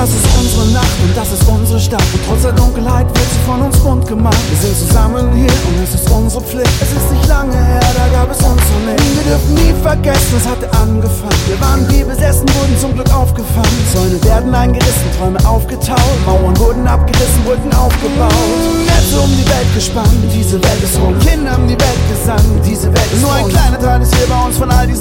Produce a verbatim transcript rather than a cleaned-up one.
Das ist unsere Nacht und das ist unsere Stadt. Und trotz der Dunkelheit wird sie von uns bunt gemacht. Wir sind zusammen hier und es ist unsere Pflicht. Es ist nicht lange her, da gab es uns noch nicht. Wir dürfen nie vergessen, es hatte angefangen. Wir waren wie besessen, wurden zum Glück aufgefangen. Zäune werden eingerissen, Träume aufgetaut. Mauern wurden abgerissen, Brücken aufgebaut. Netze um die Welt gespannt, diese Welt ist rund.